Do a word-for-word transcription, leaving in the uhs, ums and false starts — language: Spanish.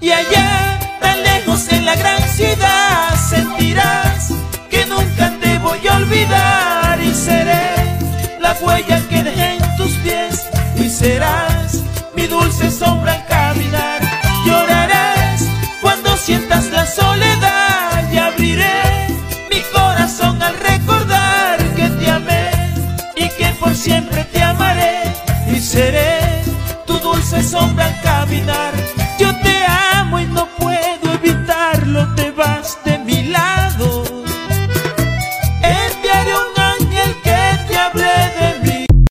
Y allá, tan lejos en la gran ciudad, sentirás que nunca te voy a olvidar. Y seré la huella que dejé en tus pies, y serás mi dulce sombra al caminar. Llorarás cuando sientas la soledad, y abriré mi corazón al recordar que te amé y que por siempre te amaré. Y seré tu dulce sombra al caminar.